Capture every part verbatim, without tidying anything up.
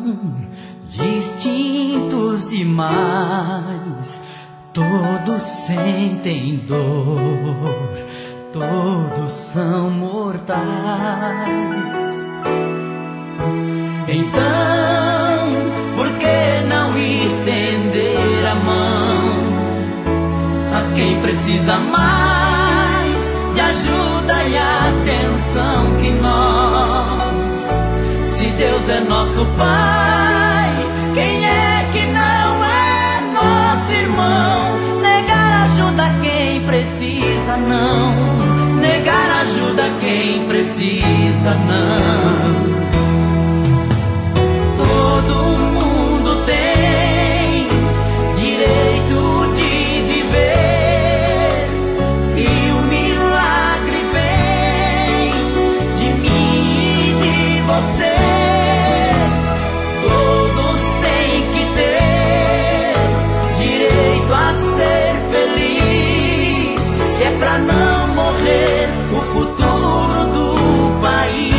distintos demais, todos sentem dor, todos são mortais. Então, por que não estender a mão a quem precisa mais de ajuda e atenção que nós? Se Deus é nosso Pai, quem é que não é nosso irmão? Negar ajuda a quem precisa não, negar ajuda a quem precisa não. Todo mundo tem direito de viver, e o milagre vem de mim e de você. Todos têm que ter direito a ser feliz, e é pra não morrer o futuro do país.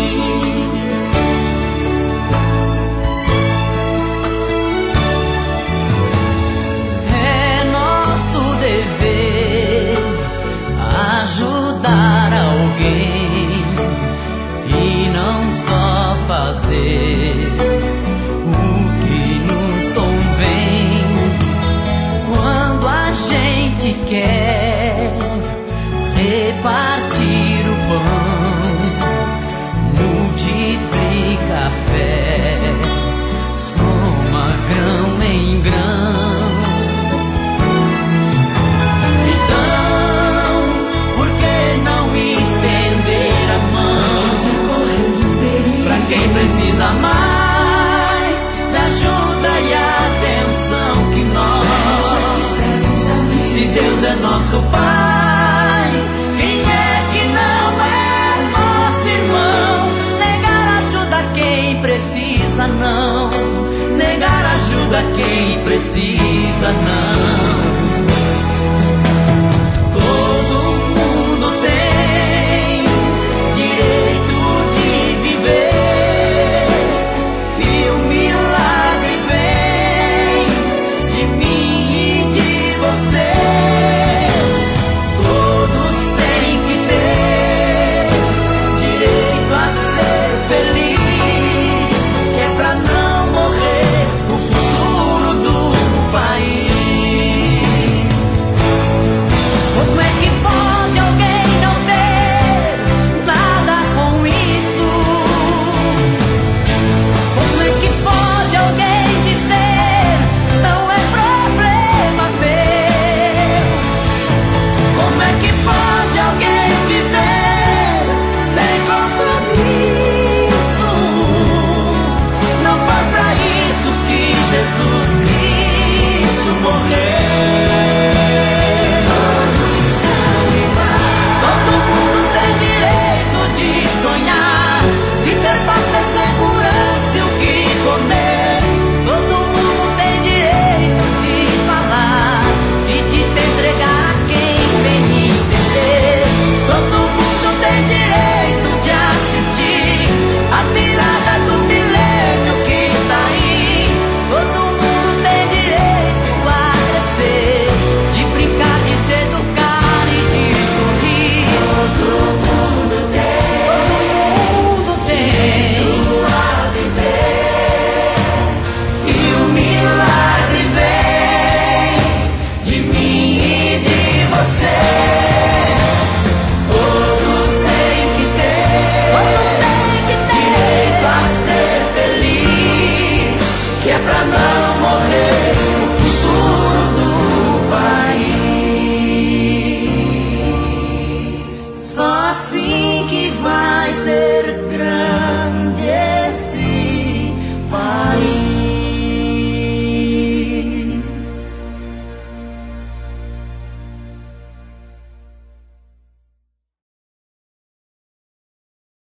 Ajudar alguém e não só fazer o que nos convém. Quando a gente quer repartir o pão, multiplica a fé, soma grão em grão. Quem precisa mais da ajuda e atenção que nós? Se Deus é nosso Pai, quem é que não é nosso irmão? Negar ajuda a quem precisa não, negar ajuda a quem precisa não.